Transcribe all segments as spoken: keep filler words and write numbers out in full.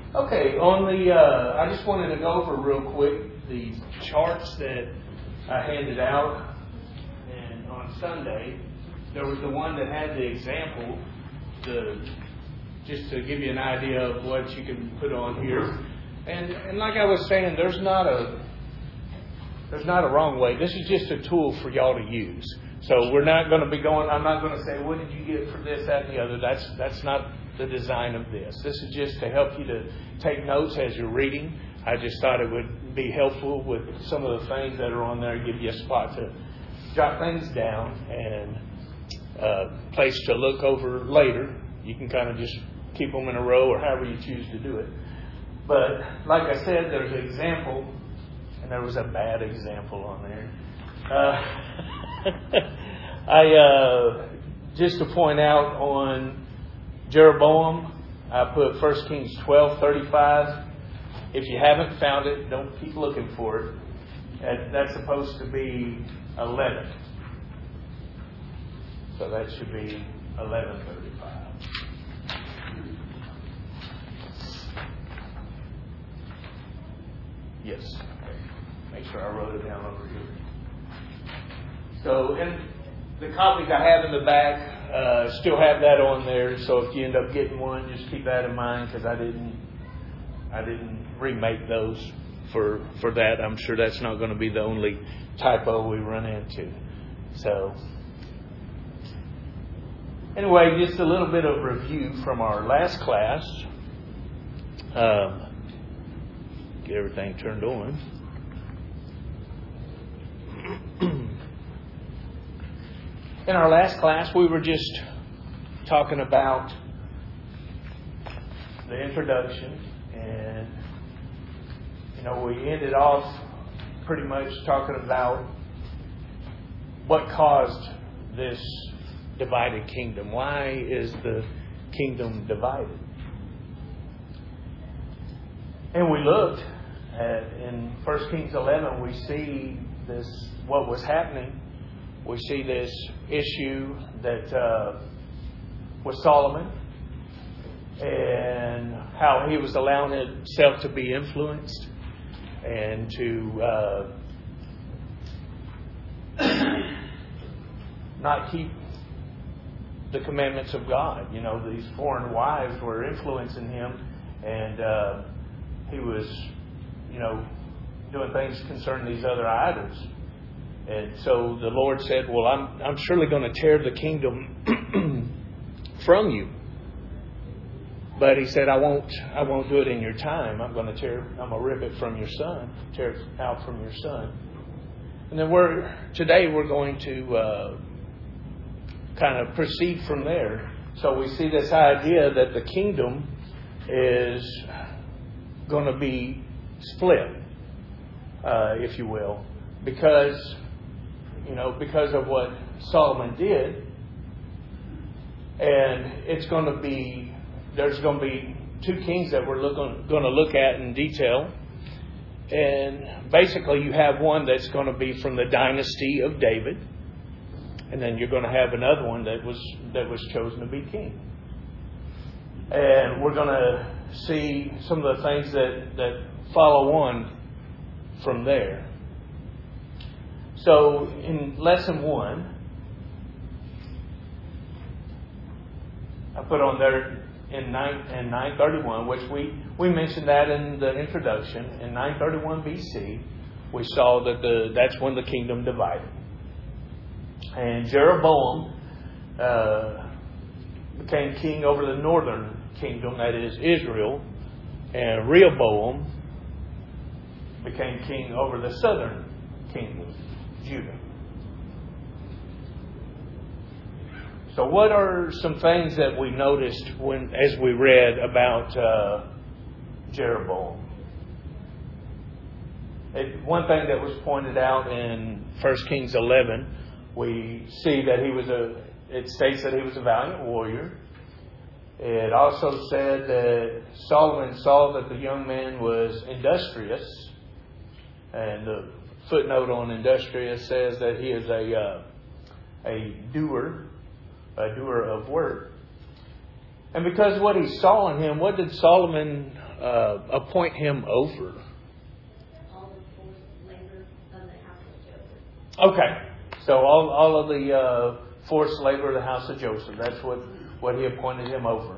Okay, on the, uh, I just wanted to go over real quick the charts that I handed out. And on Sunday, there was the one that had the example, the, just to give you an idea of what you can put on here. And, and like I was saying, there's not a, there's not a wrong way. This is just a tool for y'all to use. So we're not going to be going, I'm not going to say, what did you get for this, that, and the other. That's, that's not the design of this. This is just to help you to take notes as you're reading. I just thought it would be helpful with some of the things that are on there, give you a spot to jot things down and a place to look over later. You can kind of just keep them in a row or however you choose to do it. But like I said, there's an example, and there was a bad example on there. Uh, I uh, just to point out on Jeroboam, I put First Kings twelve thirty-five. If you haven't found it, don't keep looking for it. And that's supposed to be eleven. So that should be eleven thirty-five. Yes. Okay. Make sure I wrote it down over here. So in the copies I have in the back, Uh, still have that on there, so if you end up getting one, just keep that in mind, because I didn't, I didn't remake those for for that. I'm sure that's not going to be the only typo we run into. So, anyway, just a little bit of review from our last class. Um, get everything turned on. In our last class, we were just talking about the introduction, and you know, we ended off pretty much talking about what caused this divided kingdom. Why is the kingdom divided? And we looked at in First Kings eleven, we see this, what was happening. We see this issue that uh, with Solomon and how he was allowing himself to be influenced and to uh, not keep the commandments of God. You know, these foreign wives were influencing him, and uh, he was, you know, doing things concerning these other idols. And so the Lord said, well, I'm I'm surely going to tear the kingdom from you. But he said, I won't I won't do it in your time. I'm going to tear I'm going to rip it from your son, tear it out from your son. And then we're today we're going to uh, kind of proceed from there. So we see this idea that the kingdom is going to be split, uh, if you will, because You know, because of what Solomon did. And it's going to be, there's going to be two kings that we're looking, going to look at in detail. And basically you have one that's going to be from the dynasty of David. And then you're going to have another one that was that was chosen to be king. And we're going to see some of the things that, that follow on from there. So in lesson one, I put on there in nine in nine thirty-one, which we, we mentioned that in the introduction. In nine thirty-one B C, we saw that the that's when the kingdom divided. And Jeroboam uh, became king over the northern kingdom, that is Israel, and Rehoboam became king over the southern kingdom, Judah. So what are some things that we noticed when, as we read about uh, Jeroboam? It, one thing that was pointed out in First Kings eleven, we see that he was a, it states that he was a valiant warrior. It also said that Solomon saw that the young man was industrious. And the footnote on industrious says that he is a uh, a doer, a doer of work. And because of what he saw in him, what did Solomon uh, appoint him over? All the forced labor of the house of Joseph. Okay. So all, all of the uh, forced labor of the house of Joseph. That's what, what he appointed him over.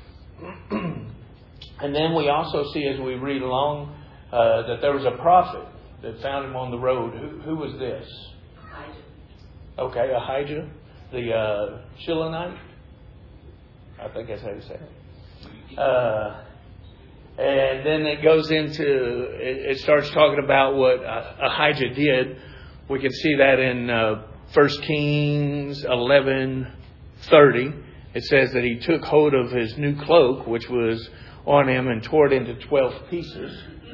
And then we also see as we read along uh, that there was a prophet that found him on the road. Who, who was this? Ahijah. Okay, Ahijah, the uh, Shilonite. I think that's how you say it. Uh, and then it goes into, it, it starts talking about what Ahijah did. We can see that in uh, First Kings eleven thirty. It says that he took hold of his new cloak, which was on him, and tore it into twelve pieces.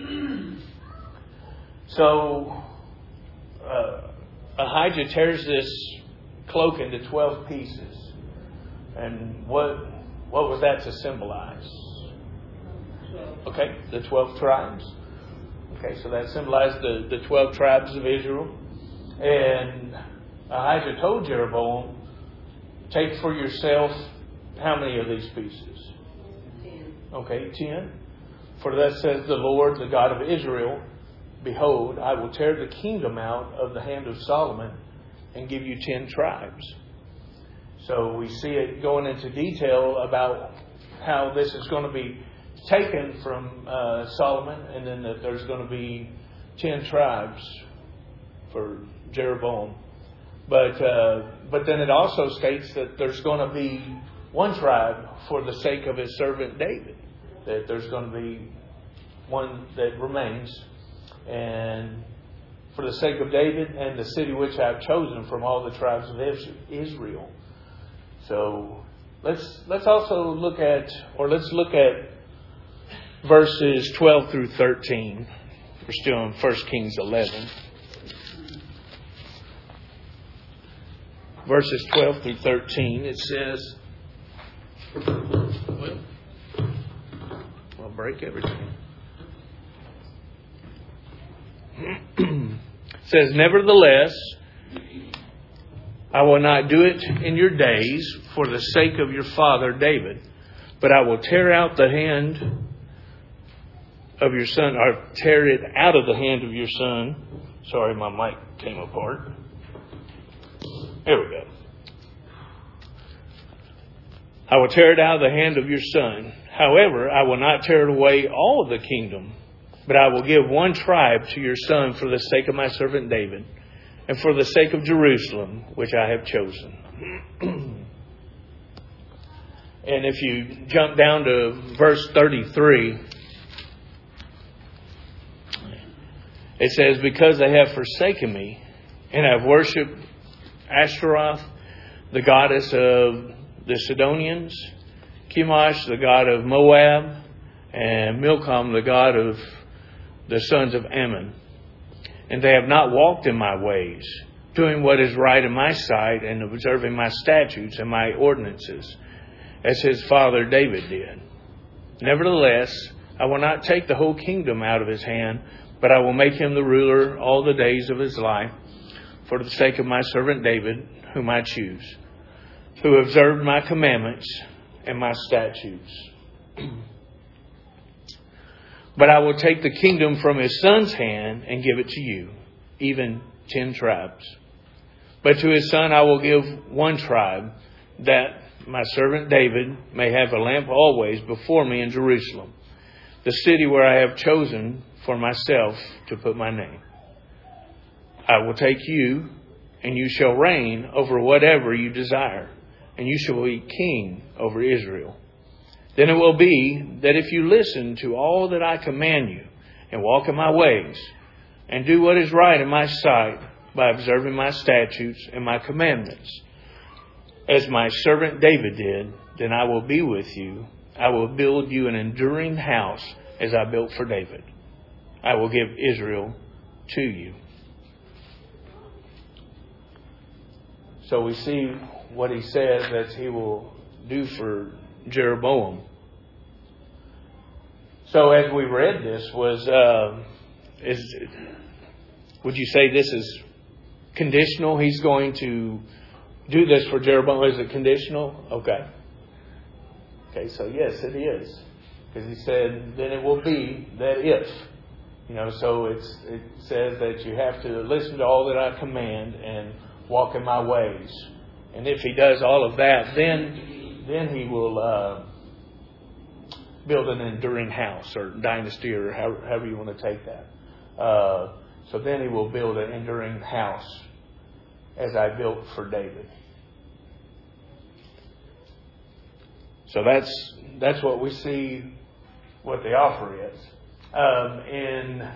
So uh, Ahijah tears this cloak into twelve pieces. And what what was that to symbolize? Okay, the twelve tribes. Okay, so that symbolized the, the twelve tribes of Israel. And Ahijah told Jeroboam, take for yourself how many of these pieces? Ten. Okay, ten. For thus says the Lord, the God of Israel, behold, I will tear the kingdom out of the hand of Solomon and give you ten tribes. So we see it going into detail about how this is going to be taken from uh, Solomon, and then that there's going to be ten tribes for Jeroboam. But uh, but then it also states that there's going to be one tribe for the sake of his servant David. That there's going to be one that remains, and for the sake of David and the city which I have chosen from all the tribes of Israel. So let's let's also look at, or let's look at verses twelve through thirteen. We're still in First Kings eleven. Verses twelve through thirteen, it says, well, I'll break everything. It says, nevertheless, I will not do it in your days for the sake of your father David, but I will tear out the hand of your son, or tear it out of the hand of your son. Sorry, my mic came apart. There we go. I will tear it out of the hand of your son. However, I will not tear away all of the kingdom, but I will give one tribe to your son for the sake of my servant David, and for the sake of Jerusalem, which I have chosen. And if you jump down to verse thirty-three, it says, because they have forsaken me, and have worshipped Ashtaroth, the goddess of the Sidonians, Chemosh, the god of Moab, and Milcom, the god of the sons of Ammon. And they have not walked in my ways, doing what is right in my sight, and observing my statutes and my ordinances, as his father David did. Nevertheless, I will not take the whole kingdom out of his hand, but I will make him the ruler all the days of his life, for the sake of my servant David, whom I choose, who observed my commandments and my statutes. But I will take the kingdom from his son's hand and give it to you, even ten tribes. But to his son I will give one tribe, that my servant David may have a lamp always before me in Jerusalem, the city where I have chosen for myself to put my name. I will take you, and you shall reign over whatever you desire, and you shall be king over Israel. Then it will be that if you listen to all that I command you, and walk in my ways, and do what is right in my sight by observing my statutes and my commandments, as my servant David did, then I will be with you. I will build you an enduring house as I built for David. I will give Israel to you. So we see what he says that he will do for Jeroboam. So as we read this, was uh, is would you say this is conditional? He's going to do this for Jeroboam. Is it conditional? Okay. Okay, so yes, it is. Because he said, then it will be that if. You know, so it's it says that you have to listen to all that I command and walk in my ways. And if he does all of that, then then he will uh, build an enduring house or dynasty or however, however you want to take that. Uh, so then he will build an enduring house as I built for David. So that's that's what we see what the offer is. Um, in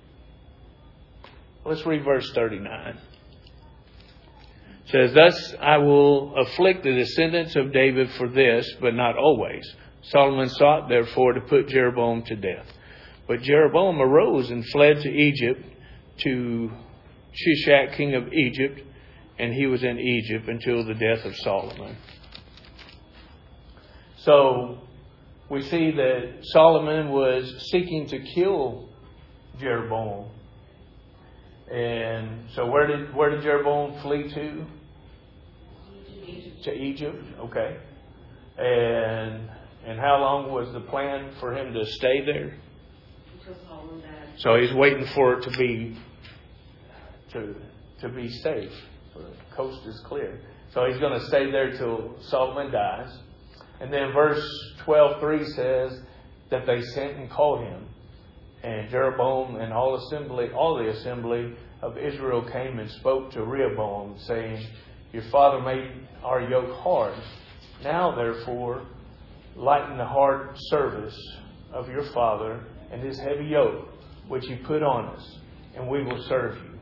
let's read verse thirty-nine. It says, "Thus I will afflict the descendants of David for this, but not always. Solomon sought therefore to put Jeroboam to death. But Jeroboam arose and fled to Egypt, to Shishak, king of Egypt, and he was in Egypt until the death of Solomon." So we see that Solomon was seeking to kill Jeroboam. And so where did where did Jeroboam flee to? Egypt. To Egypt, okay. And and how long was the plan for him to stay there? Until Solomon died. So he's waiting for it to be to to be safe. So the coast is clear. So he's going to stay there till Solomon dies. And then verse twelve three says that they sent and called him. And Jeroboam and all assembly, all the assembly of Israel came and spoke to Rehoboam, saying, "Your father made our yoke hard. Now, therefore, lighten the hard service of your father and his heavy yoke, which he put on us, and we will serve you."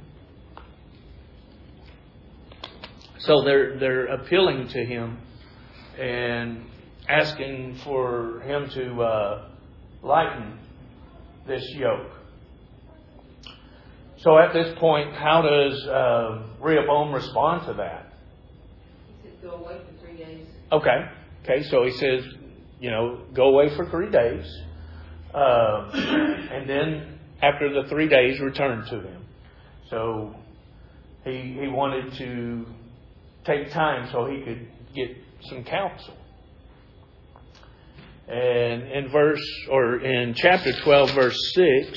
So they're they're appealing to him and asking for him to uh, lighten this yoke. So at this point, how does uh, Rehoboam respond to that? He said, "Go away for three days." Okay. Okay. So he says, you know, go away for three days, uh, and then after the three days, return to him. So he he wanted to take time so he could get some counsel. And in verse, or in chapter twelve, verse six,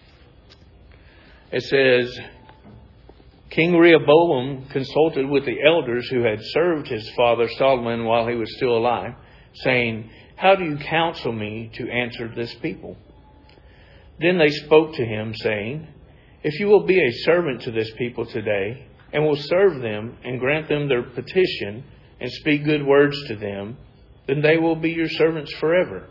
it says, "King Rehoboam consulted with the elders who had served his father Solomon while he was still alive, saying, 'How do you counsel me to answer this people?' Then they spoke to him, saying, 'If you will be a servant to this people today, and will serve them and grant them their petition and speak good words to them, then they will be your servants forever.'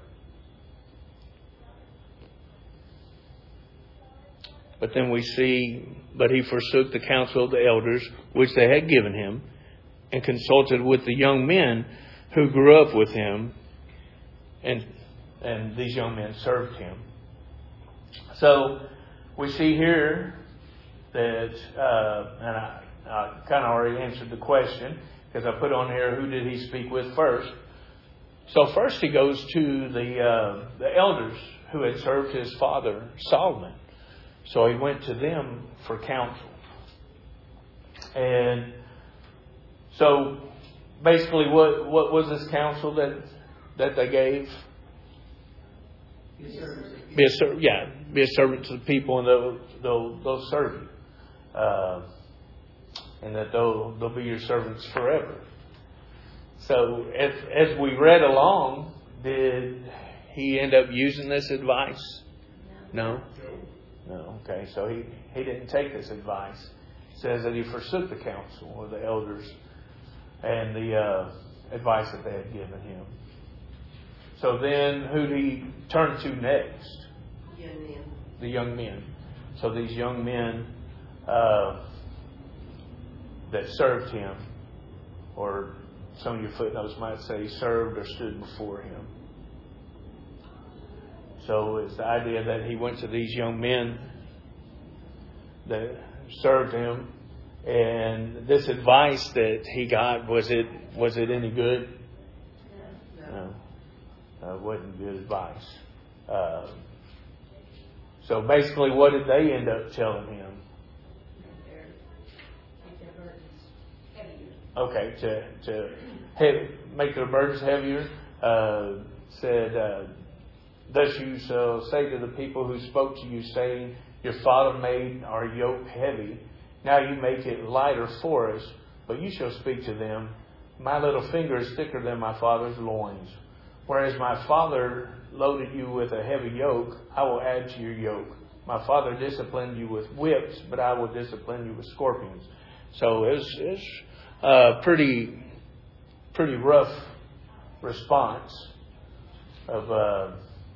But then we see, but he forsook the counsel of the elders, which they had given him, and consulted with the young men who grew up with him, and and these young men served him." So we see here that, uh, and I, I kind of already answered the question, because I put on here, who did he speak with first? So first he goes to the uh, the elders who had served his father Solomon. So he went to them for counsel. And so basically what, what was this counsel that that they gave? Be a servant. Be a ser- yeah, be a servant to the people, and they'll they'll, they'll serve you. Uh, and that they'll they'll be your servants forever. So as as we read along, did he end up using this advice? No. No. Okay. So he, he didn't take this advice. It says that he forsook the counsel of the elders and the uh, advice that they had given him. So then who did he turn to next? Young men. The young men. So these young men uh, that served him, or some of your footnotes might say served or stood before him. So it's the idea that he went to these young men that served him, and this advice that he got, was it was it any good? No, no, it wasn't good advice. Uh, so basically, what did they end up telling him? Okay, to to heavy, make their burdens heavier. Uh, said, uh, Thus you shall say to the people who spoke to you, saying, your father made our yoke heavy. Now you make it lighter for us. But you shall speak to them, my little finger is thicker than my father's loins. Whereas my father loaded you with a heavy yoke, I will add to your yoke. My father disciplined you with whips, but I will discipline you with scorpions. So it's it's a pretty pretty rough response of uh,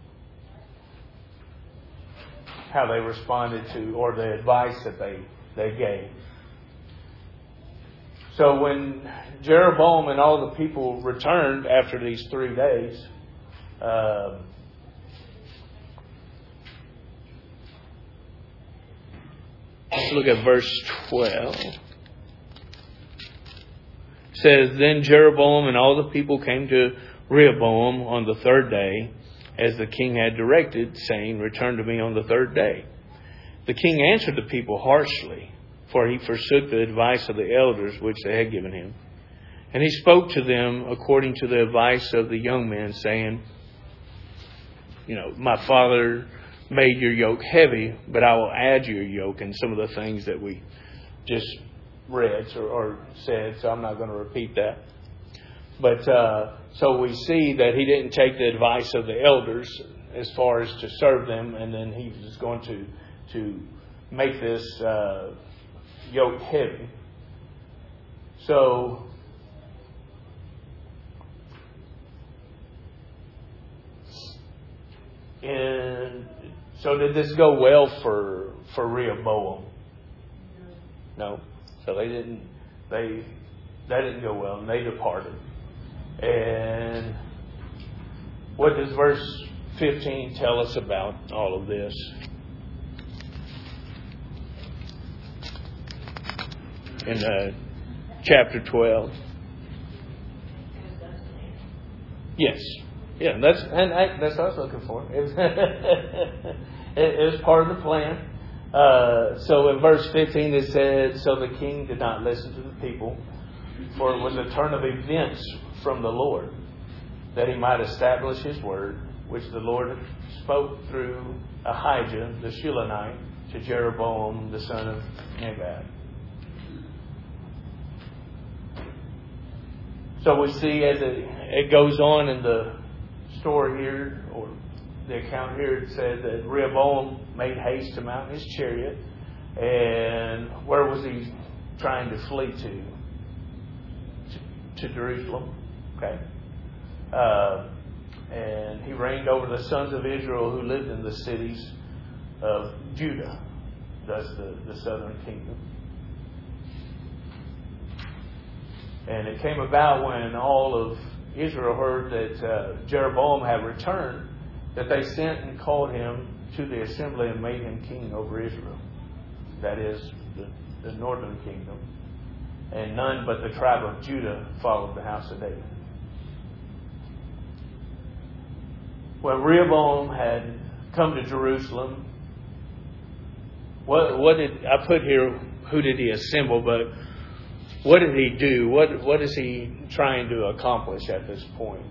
how they responded to, or the advice that they, they gave. So when Jeroboam and all the people returned after these three days, uh, let's look at verse twelve. It says, then Jeroboam and all the people came to Rehoboam on the third day, as the king had directed, saying, return to me on the third day. The king answered the people harshly, for he forsook the advice of the elders which they had given him. And he spoke to them according to the advice of the young men, saying, you know, my father made your yoke heavy, but I will add your yoke, and some of the things that we just read or, or said, so I'm not going to repeat that. But uh, so we see that he didn't take the advice of the elders as far as to serve them, and then he was going to to make this uh, yoke heavy. So and so did this go well for for Rehoboam? No. So they didn't they that didn't go well, and they departed. And what does verse fifteen tell us about all of this? In uh, chapter twelve. Yes. Yeah, that's and I, that's what I was looking for. It was, it was part of the plan. Uh, so in verse fifteen it said, so the king did not listen to the people, for it was a turn of events from the Lord, that he might establish his word, which the Lord spoke through Ahijah the Shilonite to Jeroboam the son of Nebat. So we see as it, it goes on in the story here, or the account here, it says that Rehoboam made haste to mount his chariot. And where was he trying to flee to? To, to Jerusalem. Okay. Uh, and he reigned over the sons of Israel who lived in the cities of Judah, thus the, the southern kingdom. And it came about when all of Israel heard that uh, Jeroboam had returned, that they sent and called him to the assembly and made him king over Israel. That is, the, the northern kingdom. And none but the tribe of Judah followed the house of David. When Rehoboam had come to Jerusalem, what, what did I put here? Who did he assemble? But what did he do? What What is he trying to accomplish at this point?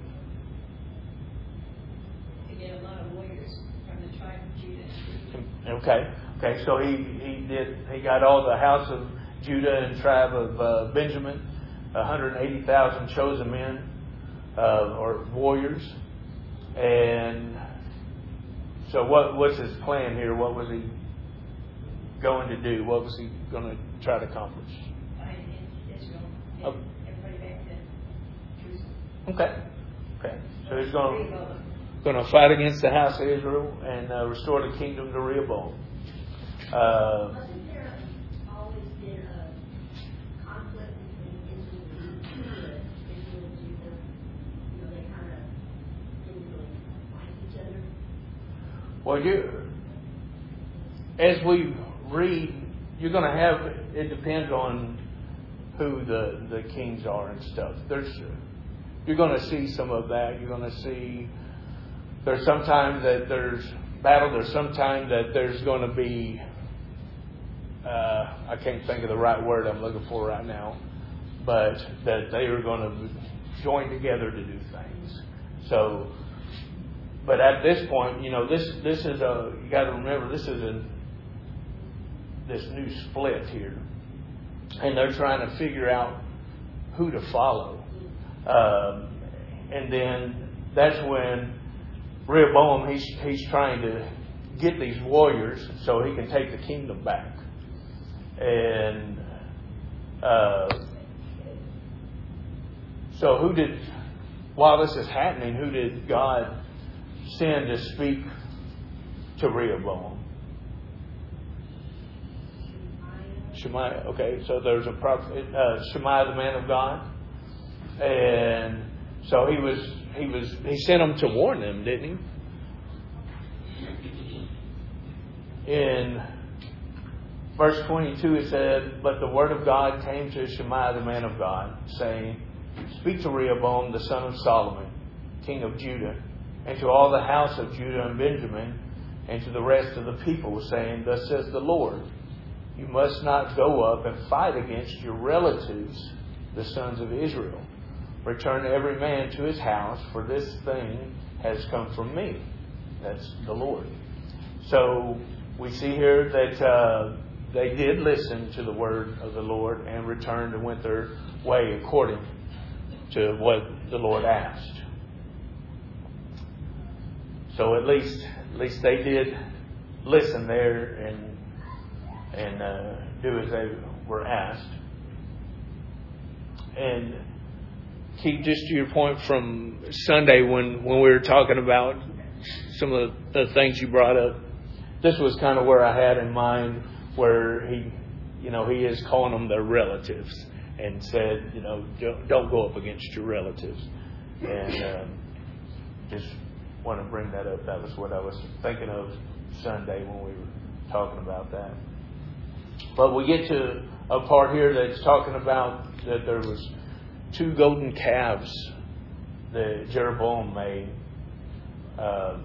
To get a lot of warriors from the tribe of Judah. Okay. Okay. So he, he did. He got all the house of Judah and tribe of uh, Benjamin, one hundred eighty thousand chosen men uh, or warriors. And so, what what's his plan here? What was he going to do? What was he going to try to accomplish? Oh. Everybody back to Jerusalem. Okay. Okay. So he's going to, going to fight against the house of Israel and uh, restore the kingdom to Rehoboam. Uh, Wasn't there always been a conflict between Israel and Judah? Israel and Judah, you know, they kind of didn't really like each other. well, you, as we read, you're going to have, it depends on who the, the kings are and stuff. There's, you're going to see some of that. You're going to see, there's sometimes that there's battle. There's sometimes that there's going to be, uh, I can't think of the right word I'm looking for right now, but that they are going to join together to do things. So but at this point, you know, this this is a, you got to remember, this is a, this new split here. And they're trying to figure out who to follow. Um, and then that's when Rehoboam, he's, he's trying to get these warriors so he can take the kingdom back. And uh, so who did, while this is happening, who did God send to speak to Rehoboam? Shemaiah. Okay, so there's a prophet, uh, Shemaiah, the man of God. And so he was, he was, he sent them to warn them, didn't he? In verse twenty-two it said, "But the word of God came to Shemaiah, the man of God, saying, Speak to Rehoboam, the son of Solomon, king of Judah, and to all the house of Judah and Benjamin, and to the rest of the people, saying, Thus says the Lord, you must not go up and fight against your relatives, the sons of Israel. Return every man to his house, for this thing has come from me." That's the Lord. So we see here that uh, they did listen to the word of the Lord and returned and went their way according to what the Lord asked. So at least, at least they did listen there and and uh, do as they were asked. And keep just to your point from Sunday when, when we were talking about some of the, the things you brought up. This was kind of where I had in mind where he, you know, he is calling them their relatives and said, you know, don't, don't go up against your relatives. And um, just want to bring that up. That was what I was thinking of Sunday when we were talking about that. But we get to a part here that's talking about that there was two golden calves that Jeroboam made. Uh,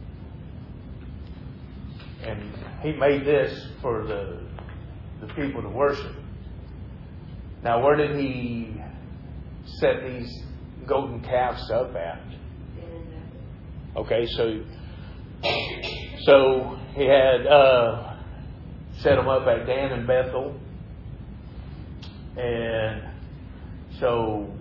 and he made this for the the people to worship. Now, where did he set these golden calves up at? Okay, so so he had uh, set them up at Dan and Bethel, and so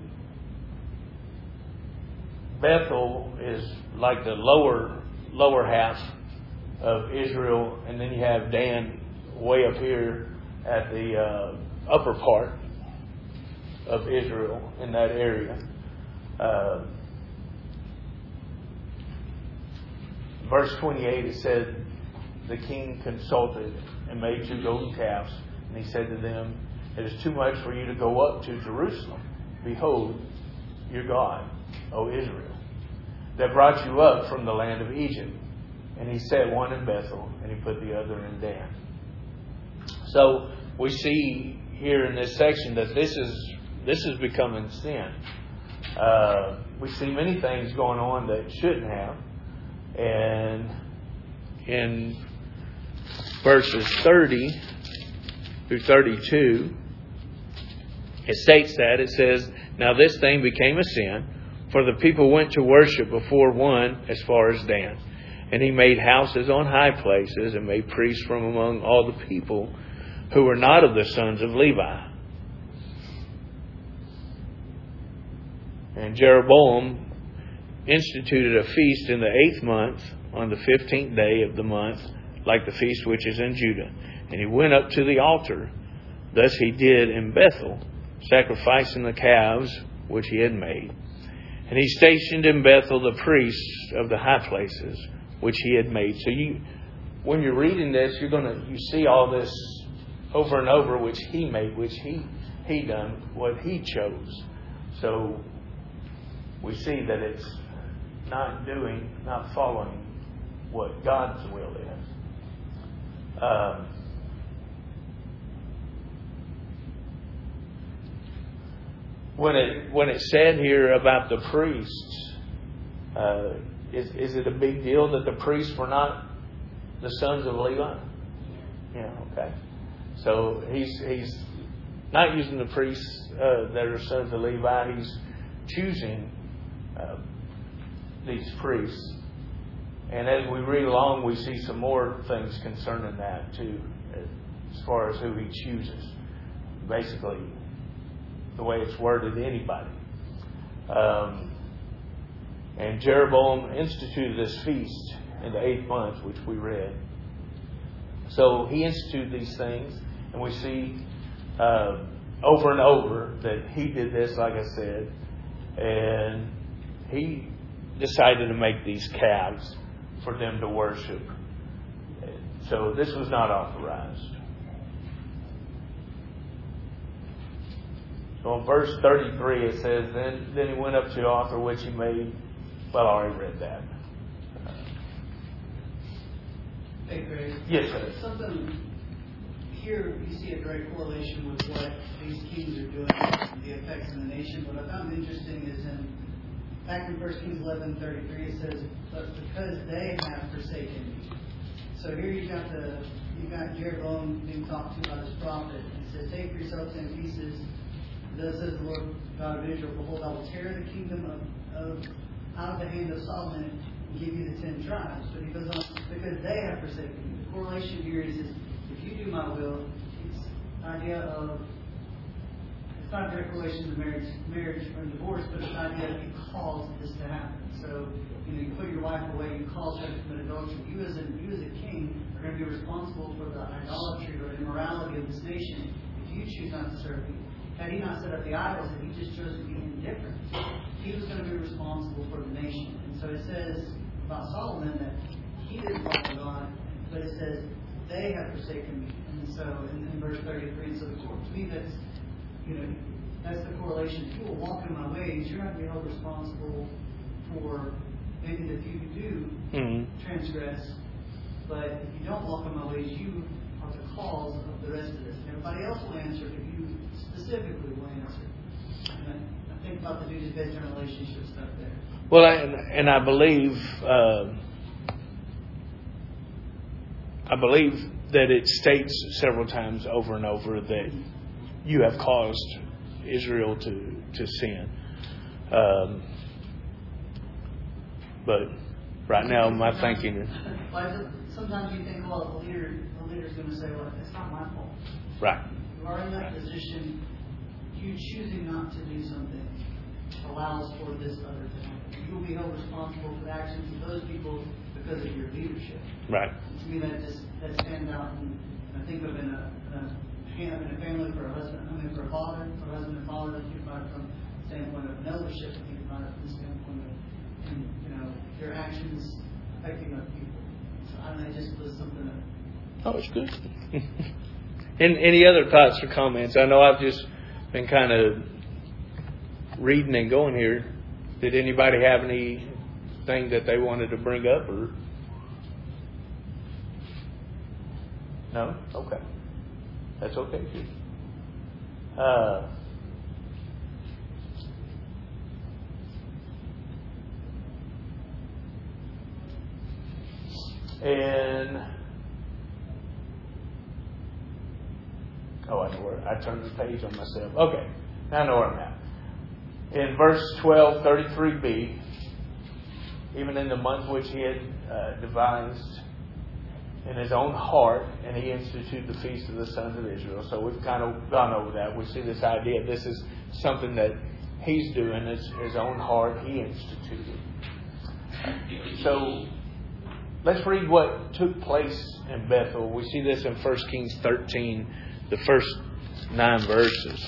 Bethel is like the lower lower half of Israel, and then you have Dan way up here at the uh, upper part of Israel in that area. Uh, verse twenty-eight, it said, the king consulted and made two golden calves, and he said to them, it is too much for you to go up to Jerusalem. Behold, your God, O Israel, that brought you up from the land of Egypt. And he set one in Bethel, and he put the other in Dan. So we see here in this section that this is this is becoming sin. Uh, we see many things going on that shouldn't have. And in verses thirty through thirty-two, it states that, it says, now this thing became a sin, for the people went to worship before one as far as Dan. And he made houses on high places and made priests from among all the people who were not of the sons of Levi. And Jeroboam instituted a feast in the eighth month on the fifteenth day of the month, like the feast which is in Judah. And he went up to the altar. Thus he did in Bethel, sacrificing the calves which he had made. And he stationed in Bethel the priests of the high places which he had made. So you, when you're reading this, you're gonna you see all this over and over, which he made, which he he done, what he chose. So we see that it's not doing, not following what God's will is. Um, when it when it said here about the priests, uh, is is it a big deal that the priests were not the sons of Levi? Yeah, okay. So he's he's not using the priests uh, that are sons of Levi. He's choosing uh, these priests And as we read along, we see some more things concerning that too, as far as who He chooses. Basically, the way it's worded, anybody. Um, and Jeroboam instituted this feast in the eighth month, which we read. So he instituted these things, and we see uh, over and over that he did this, like I said, and he decided to make these calves for them to worship. So this was not authorized. So in verse thirty-three it says, Then then he went up to the altar which he made. Well, I already read that. Hey, Greg. Yes, sir. Something here, you see a direct correlation with what these kings are doing, the effects in the nation. What I found interesting is in back in First Kings eleven thirty-three, it says, "But because they have forsaken me." So here you got the you got Jeroboam being talked to by this prophet, and it says, "Take yourself ten pieces. Thus says the Lord God of Israel, behold, I will tear the kingdom of, of out of the hand of Solomon and give you the ten tribes." But he goes on, because they have forsaken me. The correlation here is, is if you do my will, it's the idea of, it's not a direct correlation to marriage, marriage or divorce, but it's the idea that you caused this to happen. So, you know, you put your wife away, you caused her to commit adultery. You as a, you as a king are going to be responsible for the idolatry or immorality of this nation if you choose not to serve me. Had he not set up the idols, and he just chose to be indifferent, he was going to be responsible for the nation. And so it says about Solomon that he didn't follow God, but it says they have forsaken me. And so in, in verse thirty-three, so to me that's, you know, that's the correlation. If you will walk in my ways, you're not going to be held responsible for maybe the few who do mm-hmm. transgress. But if you don't walk in my ways, you are the cause of the rest of this. Everybody else will answer, but you specifically will answer. And I, I think about the duties-based and relationship stuff there. Well, I, and, and I believe, uh, I believe that it states several times over and over that you have caused Israel to to sin. Um, but right now, my thinking is. Sometimes you think, well, the leader, the leader's going to say, well, it's not my fault. Right. You are in that position. You choosing not to do something allows for this other to happen. You will be held responsible for the actions of those people because of your leadership. Right. And to me, that just that stands out. And I think of in a, in a in a family for a husband, I mean for a father, for a husband and father, think about it from the standpoint of an eldership. I think about it from the standpoint of, and, you know, your actions affecting other people. I mean, it just was something that... Oh, it's good. And any other thoughts or comments? I know I've just been kind of reading and going here. Did anybody have anything that they wanted to bring up? Or no? Okay. That's okay, too. Uh, And oh, I know where I turned the page on myself. Okay, now I know where I'm at. In verse twelve, thirty-three b, even in the month which he had uh, devised in his own heart, and he instituted the feast of the sons of Israel. So we've kind of gone over that. We see this idea. This is something that he's doing. It's his own heart. He instituted. So let's read what took place in Bethel. We see this in First Kings thirteen, the first nine verses.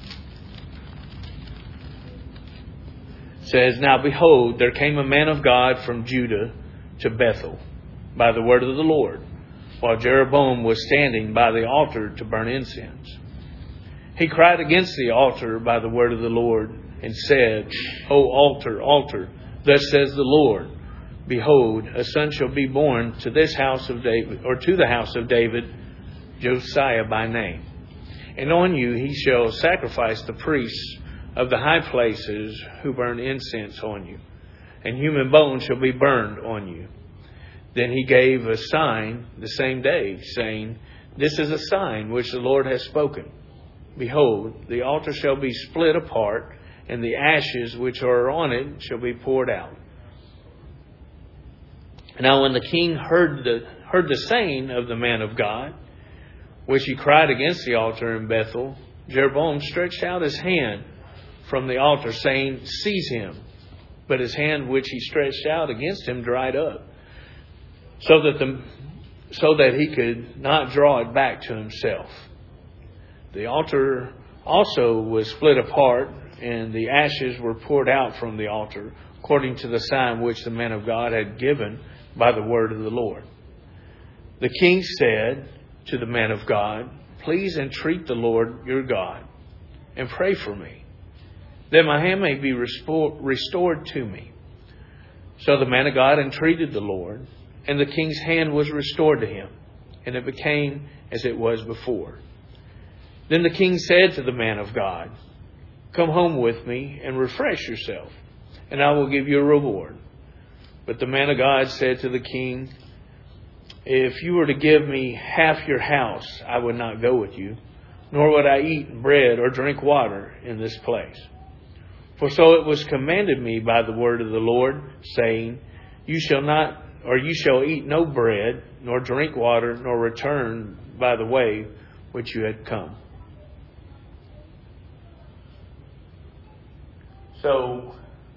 It says, Now behold, there came a man of God from Judah to Bethel by the word of the Lord, while Jeroboam was standing by the altar to burn incense. He cried against the altar by the word of the Lord and said, O altar, altar, thus says the Lord, Behold, a son shall be born to this house of David, or to the house of David, Josiah by name. And on you he shall sacrifice the priests of the high places who burn incense on you, and human bones shall be burned on you. Then he gave a sign the same day, saying, This is a sign which the Lord has spoken. Behold, the altar shall be split apart, and the ashes which are on it shall be poured out. Now when the king heard the heard the saying of the man of God, which he cried against the altar in Bethel, Jeroboam stretched out his hand from the altar, saying, Seize him. But his hand which he stretched out against him dried up, so that the so that he could not draw it back to himself. The altar also was split apart, and the ashes were poured out from the altar, according to the sign which the man of God had given by the word of the Lord. The king said to the man of God, Please entreat the Lord your God, and pray for me, that my hand may be restored to me. So the man of God entreated the Lord, and the king's hand was restored to him, and it became as it was before. Then the king said to the man of God, Come home with me and refresh yourself, and I will give you a reward. But the man of God said to the king, If you were to give me half your house, I would not go with you, nor would I eat bread or drink water in this place. For so it was commanded me by the word of the Lord, saying, You shall not, or you shall eat no bread, nor drink water, nor return by the way which you had come. So,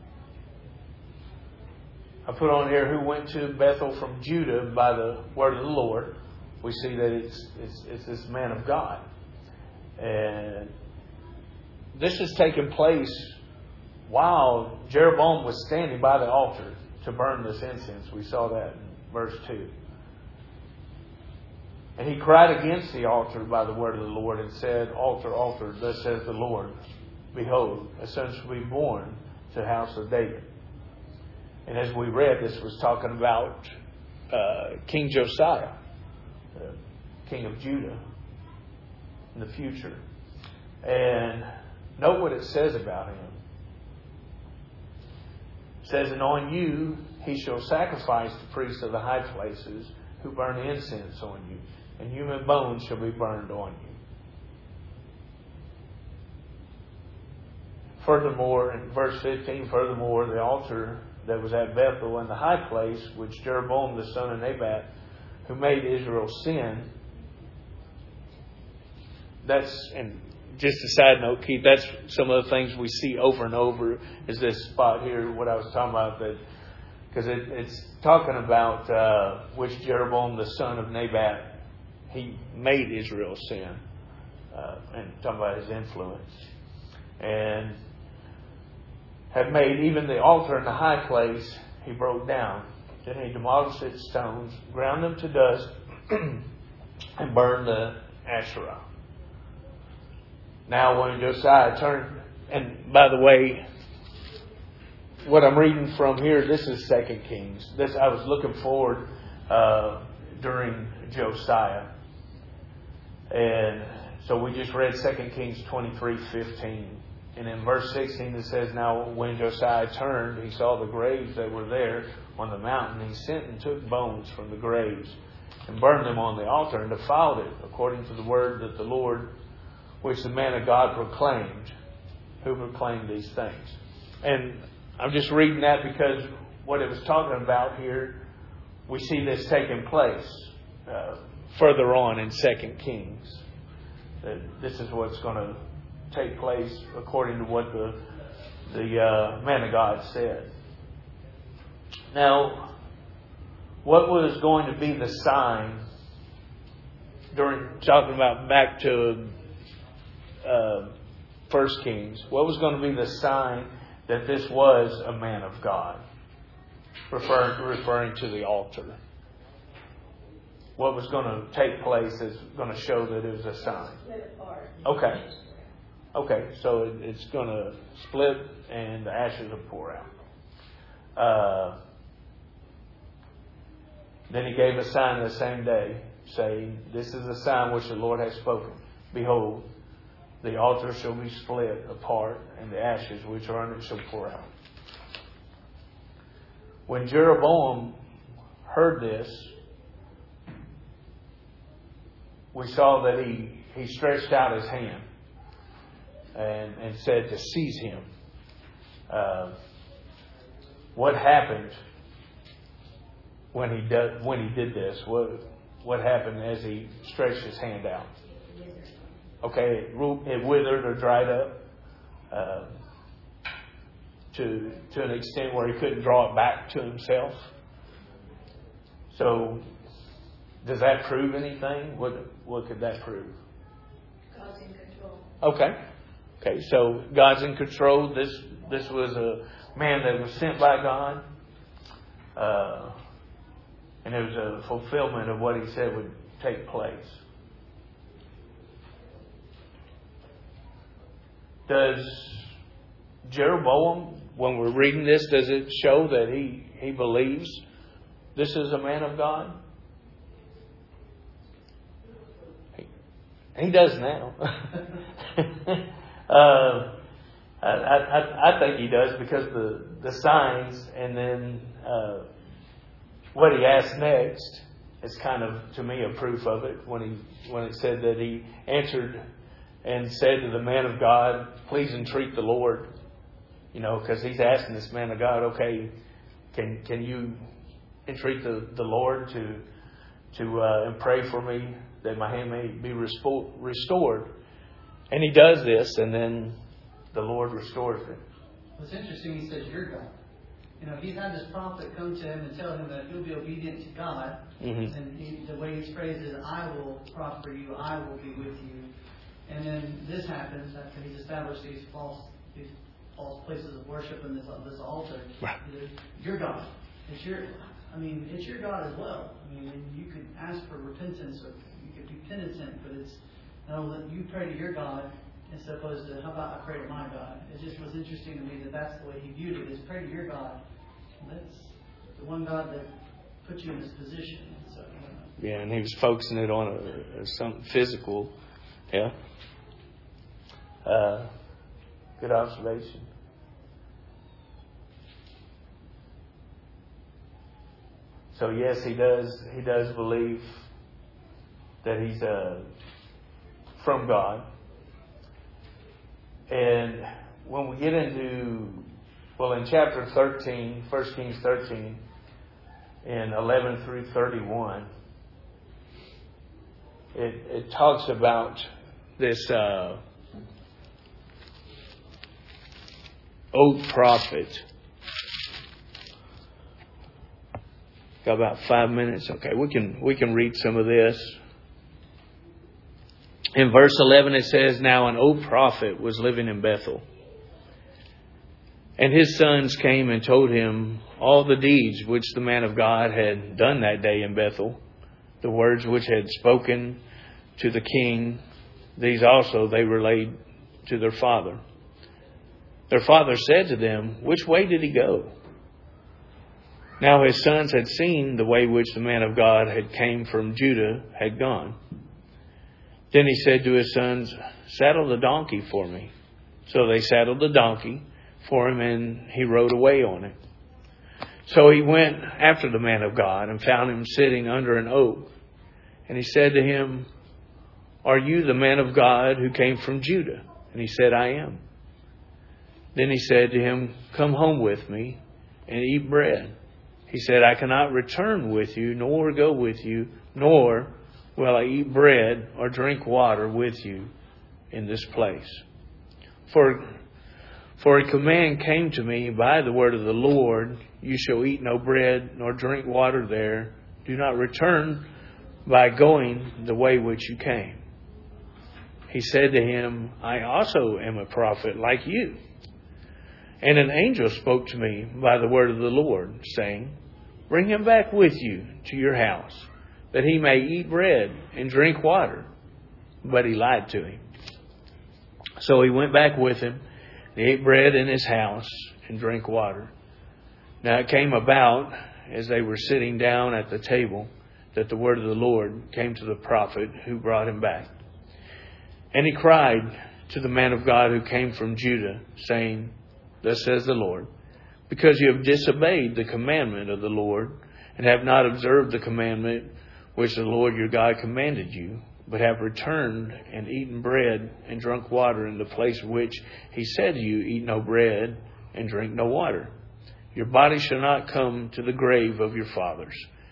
I put on here who went to Bethel from Judah by the word of the Lord. We see that it's it's, it's this man of God. And this has taken place while Jeroboam was standing by the altar to burn this incense. We saw that in verse two. And he cried against the altar by the word of the Lord and said, Altar, altar, thus says the Lord, Behold, a son shall be born to the house of David. And as we read, this was talking about uh, King Josiah, the king of Judah, in the future. And note what it says about him. It says, And on you he shall sacrifice the priests of the high places who burn incense on you, and human bones shall be burned on you. Furthermore, in verse fifteen, furthermore, the altar that was at Bethel and the high place, which Jeroboam the son of Nebat, who made Israel sin. That's, and just a side note, Keith, that's some of the things we see over and over, is this spot here, what I was talking about, that because it, it's talking about uh, which Jeroboam the son of Nebat, he made Israel sin, uh, and talking about his influence. And had made even the altar in the high place, he broke down. Then he demolished its stones, ground them to dust, and burned the Asherah. Now when Josiah turned, and by the way, what I'm reading from here, this is Second Kings. This I was looking forward uh, during Josiah. And so we just read Second Kings twenty-three fifteen. And in verse sixteen it says, Now when Josiah turned, he saw the graves that were there on the mountain. He sent and took bones from the graves and burned them on the altar and defiled it, according to the word that the Lord, which the man of God proclaimed, who proclaimed these things. And I'm just reading that because what it was talking about here, we see this taking place uh, further on in Second Kings. That this is what's going to take place according to what the the uh, man of God said. Now, what was going to be the sign during talking about back to uh, First Kings? What was going to be the sign that this was a man of God, referring referring to the altar? What was going to take place is going to show that it was a sign. Okay. Okay, so it, it's going to split and the ashes will pour out. Uh, then he gave a sign the same day, saying, This is the sign which the Lord has spoken. Behold, the altar shall be split apart, and the ashes which are on it shall pour out. When Jeroboam heard this, we saw that he, he stretched out his hand and, and said to seize him. Uh, what happened when he did when he did this? What what happened as he stretched his hand out? Okay, it, it withered or dried up uh, to to an extent where he couldn't draw it back to himself. So, does that prove anything? What what could that prove? God's in control. Okay. Okay, so God's in control. This this was a man that was sent by God. Uh, and it was a fulfillment of what he said would take place. Does Jeroboam, when we're reading this, does it show that he, he believes this is a man of God? He, he does now. uh, I, I, I think he does because the, the signs and then uh, what he asked next is kind of, to me, a proof of it when he when it said that he answered and said to the man of God, please entreat the Lord. You know, because he's asking this man of God, okay, can can you entreat the, the Lord to to uh, and pray for me that my hand may be respo- restored? And he does this, and then the Lord restores it. What's interesting, he says, you're God. You know, he's had this prophet come to him and tell him that he'll be obedient to God. Mm-hmm. And he, the way he's phrased is, I will prosper you, I will be with you. And then this happens after he's established these false these false places of worship and this, this altar. Right. You're God. It's your, I mean, it's your God as well. I mean, you could ask for repentance or you could be penitent, but it's, no, you pray to your God as opposed to, how about I pray to my God? It just was interesting to me that that's the way he viewed it, is pray to your God. And that's the one God that put you in this position. So, you know. Yeah, and he was focusing it on a, a, something physical. Yeah. Uh, good observation. So yes, he does. He does believe that he's uh, from God. And when we get into, well, in chapter thirteen, First Kings thirteen, in eleven through thirty-one, it, it talks about this uh, old prophet. Got about five minutes. Okay, we can we can read some of this. In verse eleven it says, now an old prophet was living in Bethel. And his sons came and told him all the deeds which the man of God had done that day in Bethel, the words which had spoken to the king. These also they relayed to their father. Their father said to them, which way did he go? Now his sons had seen the way which the man of God had came from Judah had gone. Then he said to his sons, saddle the donkey for me. So they saddled the donkey for him, and he rode away on it. So he went after the man of God and found him sitting under an oak. And he said to him, are you the man of God who came from Judah? And he said, I am. Then he said to him, come home with me and eat bread. He said, I cannot return with you, nor go with you, nor will I eat bread or drink water with you in this place. For, for a command came to me by the word of the Lord, you shall eat no bread nor drink water there. Do not return by going the way which you came. He said to him, I also am a prophet like you. And an angel spoke to me by the word of the Lord, saying, bring him back with you to your house, that he may eat bread and drink water. But he lied to him. So he went back with him, and ate bread in his house and drank water. Now it came about, as they were sitting down at the table, that the word of the Lord came to the prophet who brought him back. And he cried to the man of God who came from Judah, saying, thus says the Lord, because you have disobeyed the commandment of the Lord, and have not observed the commandment which the Lord your God commanded you, but have returned and eaten bread and drunk water in the place which he said to you, eat no bread and drink no water. Your body shall not come to the grave of your fathers.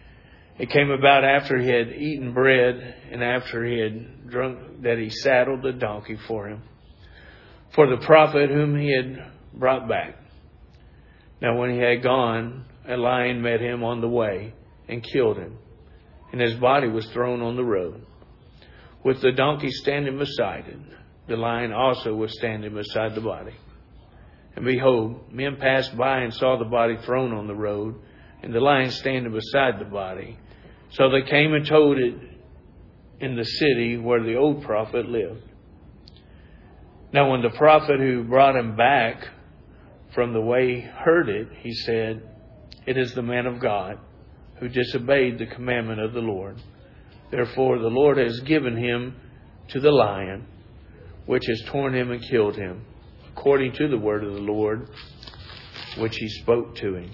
It came about after he had eaten bread and after he had drunk that he saddled the donkey for him, for the prophet whom he had brought back. Now when he had gone, a lion met him on the way and killed him, and his body was thrown on the road, with the donkey standing beside it. The lion also was standing beside the body. And behold, men passed by and saw the body thrown on the road, and the lion standing beside the body. So they came and told it in the city where the old prophet lived. Now when the prophet who brought him back from the way heard it, he said, "It is the man of God who disobeyed the commandment of the Lord. Therefore the Lord has given him to the lion, which has torn him and killed him, according to the word of the Lord, which he spoke to him."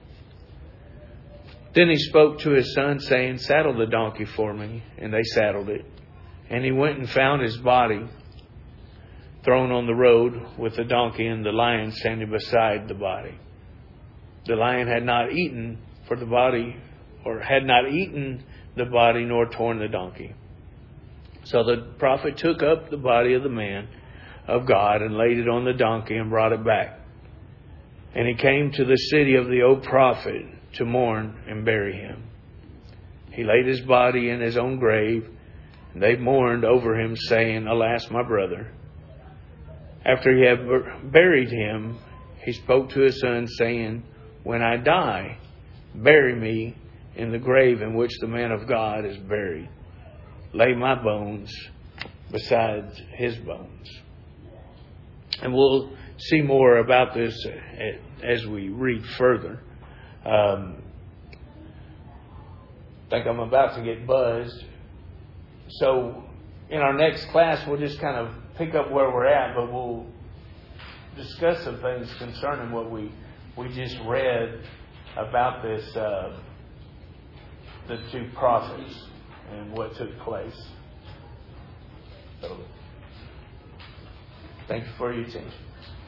Then he spoke to his son, saying, "Saddle the donkey for me." And they saddled it. And he went and found his body thrown on the road, with the donkey and the lion standing beside the body. The lion had not eaten for the body, or had not eaten the body, nor torn the donkey. So the prophet took up the body of the man of God and laid it on the donkey and brought it back. And he came to the city of the old prophet to mourn and bury him. He laid his body in his own grave, and they mourned over him, saying, "Alas, my brother." After he had buried him, he spoke to his son, saying, "When I die, bury me in the grave in which the man of God is buried. Lay my bones beside his bones." And we'll see more about this as we read further. Um, I think I'm about to get buzzed. So in our next class, we'll just kind of pick up where we're at, but we'll discuss some things concerning what we, we just read about this, uh, the two prophets and what took place. So, thank you for your attention.